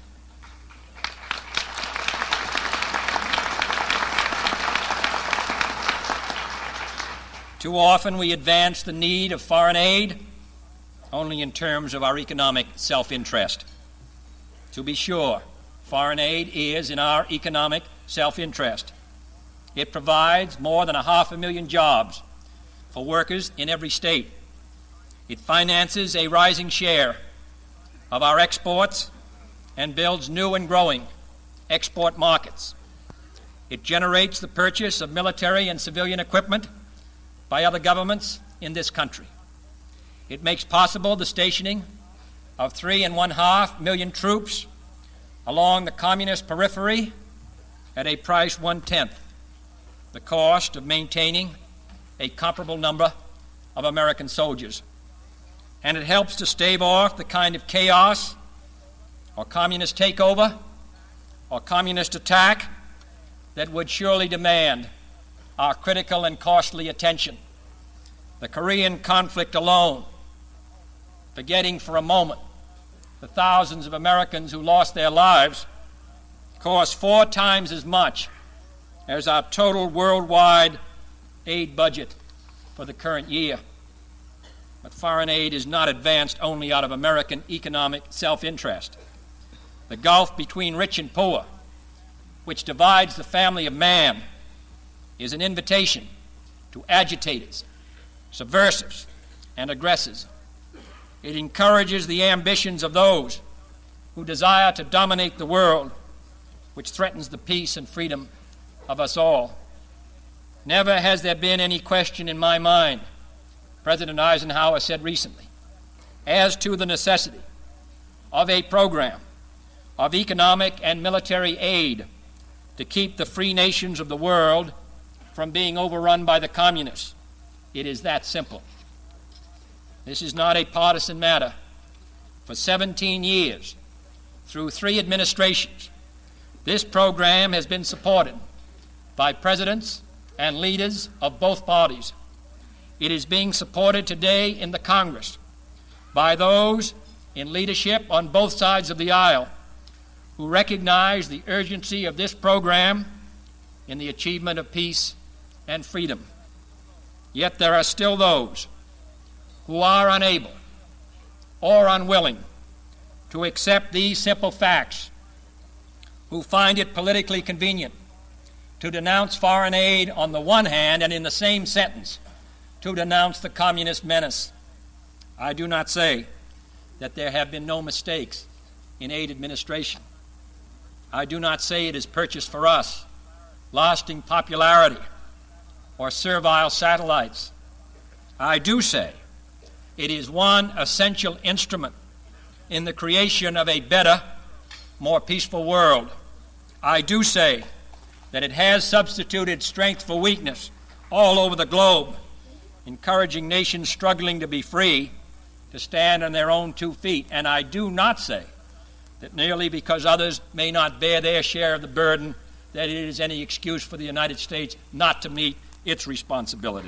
Too often we advance the need of foreign aid only in terms of our economic self-interest. To be sure, foreign aid is in our economic self-interest. It provides more than a half a million jobs for workers in every state, It finances a rising share of our exports and builds new and growing export markets. It generates the purchase of military and civilian equipment by other governments in this country. It makes possible the stationing of three and one half million troops along the communist periphery at a price one-tenth the cost of maintaining a comparable number of American soldiers. And it helps to stave off the kind of chaos or communist takeover or communist attack that would surely demand our critical and costly attention. The Korean conflict alone, forgetting for a moment the thousands of Americans who lost their lives, cost four times as much as our total worldwide aid budget for the current year. But foreign aid is not advanced only out of American economic self-interest. The gulf between rich and poor, which divides the family of man, is an invitation to agitators, subversives, and aggressors. It encourages the ambitions of those who desire to dominate the world, which threatens the peace and freedom of us all. Never has there been any question in my mind, President Eisenhower said recently, as to the necessity of a program of economic and military aid to keep the free nations of the world from being overrun by the communists. It is that simple. This is not a partisan matter. For seventeen years, through three administrations, this program has been supported by presidents and leaders of both parties. It is being supported today in the Congress by those in leadership on both sides of the aisle who recognize the urgency of this program in the achievement of peace and freedom. Yet there are still those who are unable or unwilling to accept these simple facts, who find it politically convenient to denounce foreign aid on the one hand and in the same sentence to denounce the communist menace. I do not say that there have been no mistakes in aid administration. I do not say it is purchased for us, lasting popularity, or servile satellites. I do say it is one essential instrument in the creation of a better, more peaceful world. I do say that it has substituted strength for weakness all over the globe, encouraging nations struggling to be free to stand on their own two feet. And I do not say that merely because others may not bear their share of the burden, that it is any excuse for the United States not to meet its responsibility.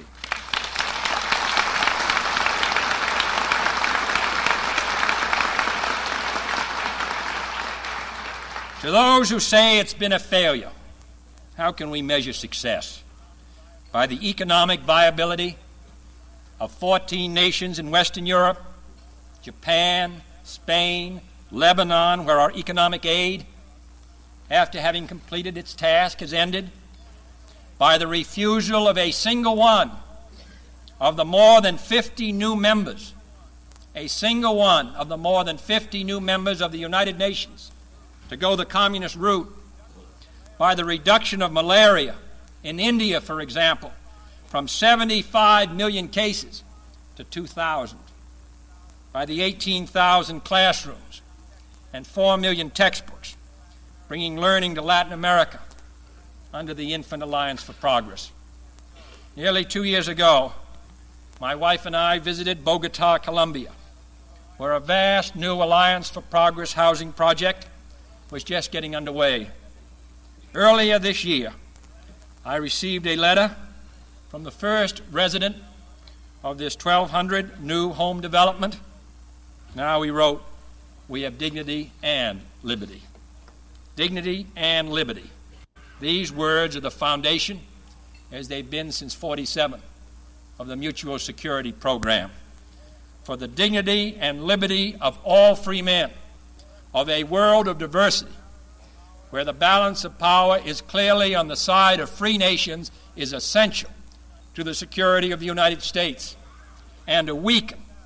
To those who say it's been a failure, how can we measure success? By the economic viability of fourteen nations in Western Europe, Japan, Spain, Lebanon, where our economic aid, after having completed its task, has ended? By the refusal of a single one of the more than fifty new members, a single one of the more than fifty new members of the United Nations to go the communist route, by the reduction of malaria in India, for example, from seventy-five million cases to two thousand, by the eighteen thousand classrooms and four million textbooks, bringing learning to Latin America under the Infant Alliance for Progress. Nearly two years ago, my wife and I visited Bogota, Colombia, where a vast new Alliance for Progress housing project was just getting underway. Earlier this year, I received a letter from the first resident of this twelve hundred new home development. Now he wrote, "We have dignity and liberty." Dignity and liberty. These words are the foundation, as they've been since forty-seven, of the Mutual Security Program. For the dignity and liberty of all free men, of a world of diversity, where the balance of power is clearly on the side of free nations, is essential to the security of the United States. And to weaken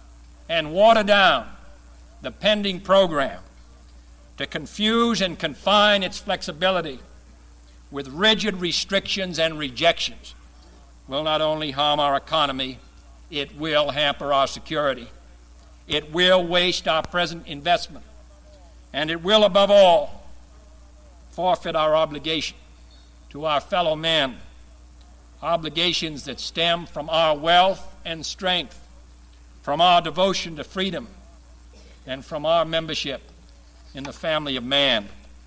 and water down the pending program, to confuse and confine its flexibility with rigid restrictions and rejections, will not only harm our economy, it will hamper our security. It will waste our present investment, and it will, above all, forfeit our obligation to our fellow men, obligations that stem from our wealth and strength, from our devotion to freedom, and from our membership in the family of man.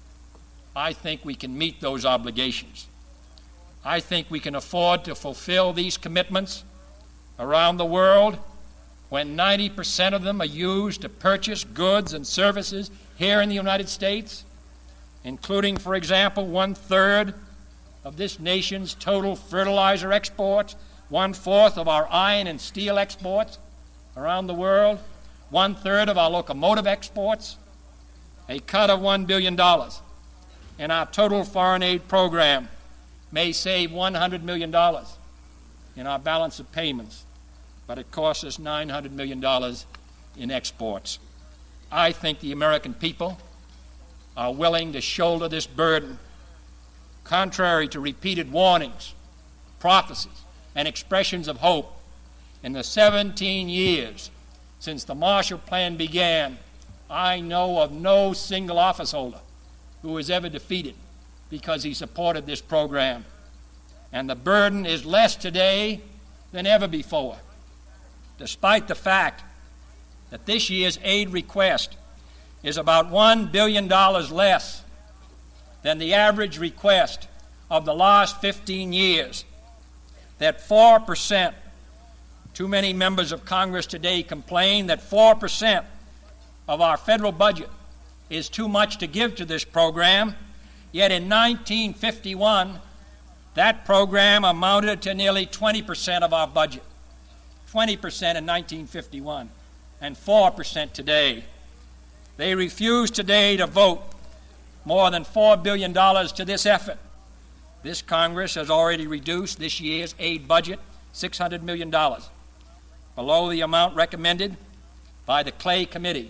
I think we can meet those obligations. I think we can afford to fulfill these commitments around the world when ninety percent of them are used to purchase goods and services here in the United States, including, for example, one-third of this nation's total fertilizer exports, one-fourth of our iron and steel exports around the world, one-third of our locomotive exports. A cut of one billion dollars in our total foreign aid program may save one hundred million dollars in our balance of payments, but it costs us nine hundred million dollars in exports. I think the American people are willing to shoulder this burden, contrary to repeated warnings, prophecies, and expressions of hope. In the seventeen years since the Marshall Plan began, I know of no single office holder who was ever defeated because he supported this program. And the burden is less today than ever before, despite the fact that this year's aid request is about one billion dollars less than the average request of the last fifteen years, that four percent, too many members of Congress today complain that four percent of our federal budget is too much to give to this program, yet in nineteen fifty-one, that program amounted to nearly twenty percent of our budget. twenty percent in nineteen fifty-one, and four percent today. They refuse today to vote more than four billion dollars to this effort. This Congress has already reduced this year's aid budget six hundred million dollars, below the amount recommended by the Clay Committee.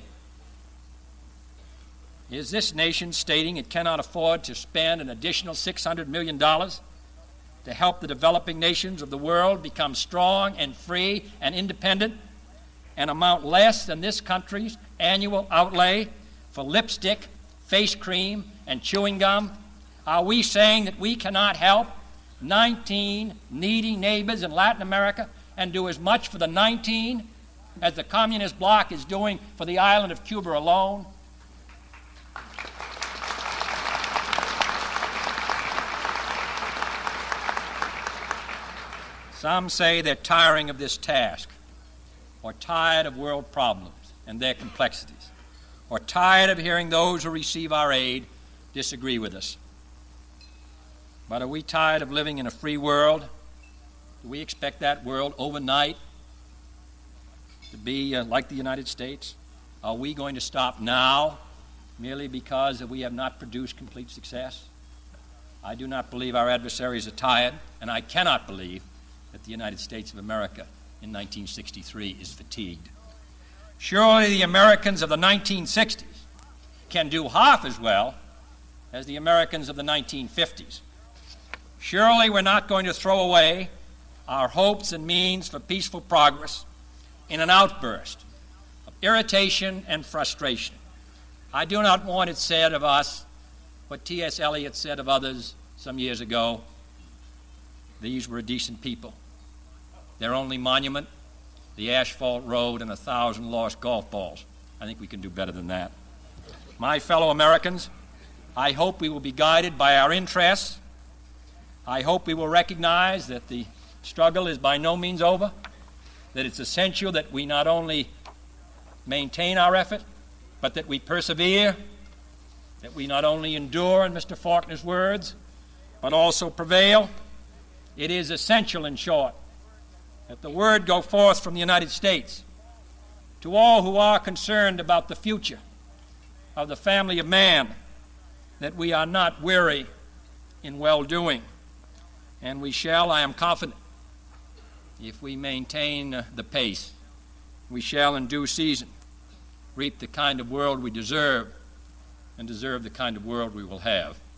Is this nation stating it cannot afford to spend an additional six hundred million dollars to help the developing nations of the world become strong and free and independent, an amount less than this country's annual outlay for lipstick, face cream, and chewing gum? Are we saying that we cannot help nineteen needy neighbors in Latin America and do as much for the nineteen as the communist bloc is doing for the island of Cuba alone? Some say they're tiring of this task, or tired of world problems and their complexities, or tired of hearing those who receive our aid disagree with us. But are we tired of living in a free world? Do we expect that world overnight to be uh, like the United States? Are we going to stop now merely because we have not produced complete success? I do not believe our adversaries are tired, and I cannot believe that the United States of America in nineteen sixty-three is fatigued. Surely the Americans of the nineteen sixties can do half as well as the Americans of the nineteen fifties. Surely we're not going to throw away our hopes and means for peaceful progress in an outburst of irritation and frustration. I do not want it said of us what T S Eliot said of others some years ago: these were a decent people. Their only monument, the asphalt road and a thousand lost golf balls. I think we can do better than that. My fellow Americans, I hope we will be guided by our interests. I hope we will recognize that the struggle is by no means over, that it's essential that we not only maintain our effort, but that we persevere, that we not only endure, in Mister Faulkner's words, but also prevail. It is essential, in short, that the word go forth from the United States to all who are concerned about the future of the family of man, that we are not weary in well-doing. And we shall, I am confident, if we maintain uh, the pace we shall in due season reap the kind of world we deserve and deserve the kind of world we will have.